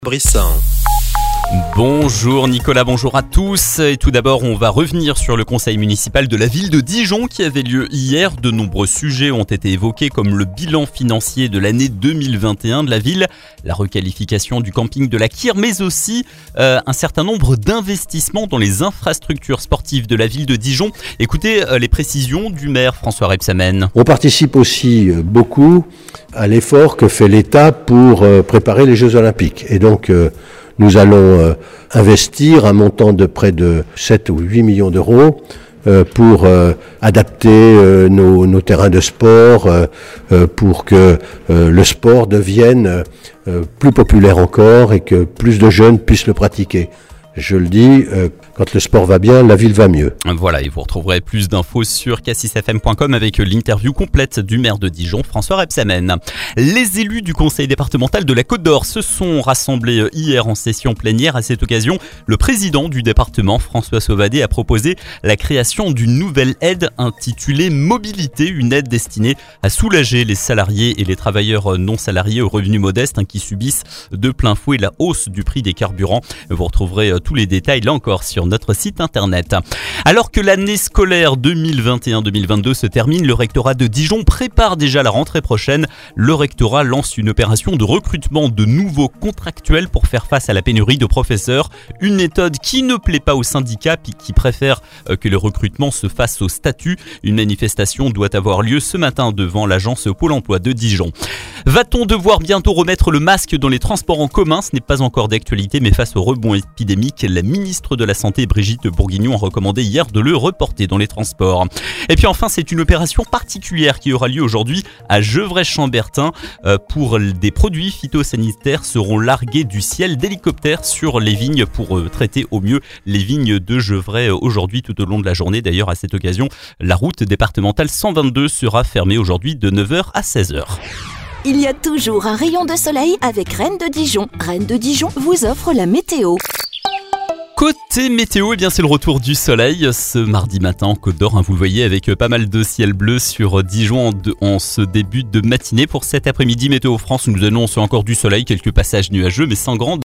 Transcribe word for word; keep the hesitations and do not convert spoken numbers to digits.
Brissin. Bonjour Nicolas, bonjour à tous. Et tout d'abord, on va revenir sur le conseil municipal de la ville de Dijon qui avait lieu hier. De nombreux sujets ont été évoqués comme le bilan financier de l'année deux mille vingt et un de la ville, la requalification du camping de la Kyr, mais aussi euh, un certain nombre d'investissements dans les infrastructures sportives de la ville de Dijon. Écoutez euh, les précisions du maire François Rebsamen. On participe aussi beaucoup à l'effort que fait l'État pour euh, préparer les Jeux Olympiques. Et donc, euh, nous allons euh, investir un montant de près de sept ou huit millions d'euros euh, pour euh, adapter euh, nos, nos terrains de sport, euh, euh, pour que euh, le sport devienne euh, plus populaire encore et que plus de jeunes puissent le pratiquer. Je le dis, euh, quand le sport va bien, la ville va mieux. Voilà, et vous retrouverez plus d'infos sur cassis f m point com avec l'interview complète du maire de Dijon, François Rebsamen. Les élus du conseil départemental de la Côte d'Or se sont rassemblés hier en session plénière. À cette occasion, le président du département, François Sauvadet, a proposé la création d'une nouvelle aide intitulée Mobilité, une aide destinée à soulager les salariés et les travailleurs non salariés aux revenus modestes hein, qui subissent de plein fouet la hausse du prix des carburants. Vous retrouverez tous les détails là encore sur notre site internet. Alors que l'année scolaire deux mille vingt et un deux mille vingt-deux se termine, le rectorat de Dijon prépare déjà la rentrée prochaine. Le rectorat lance une opération de recrutement de nouveaux contractuels pour faire face à la pénurie de professeurs. Une méthode qui ne plaît pas aux syndicats puis qui préfèrent que le recrutement se fasse au statut. Une manifestation doit avoir lieu ce matin devant l'agence Pôle emploi de Dijon. Va-t-on devoir bientôt remettre le masque dans les transports en commun ? Ce n'est pas encore d'actualité, mais face au rebond épidémique, la ministre de la Santé, Brigitte Bourguignon, a recommandé hier de le reporter dans les transports. Et puis enfin, c'est une opération particulière qui aura lieu aujourd'hui à Gevrey-Chambertin. Euh, pour des produits phytosanitaires seront largués du ciel d'hélicoptères sur les vignes pour euh, traiter au mieux les vignes de Gevrey euh, aujourd'hui tout au long de la journée. D'ailleurs, à cette occasion, la route départementale cent vingt-deux sera fermée aujourd'hui de neuf heures à seize heures. Il y a toujours un rayon de soleil avec Rennes de Dijon. Rennes de Dijon vous offre la météo. Côté météo, eh bien c'est le retour du soleil ce mardi matin en Côte d'Or. Hein, vous le voyez avec pas mal de ciel bleu sur Dijon en, de, en ce début de matinée. Pour cet après-midi, Météo France nous annonce encore du soleil, quelques passages nuageux, mais sans grande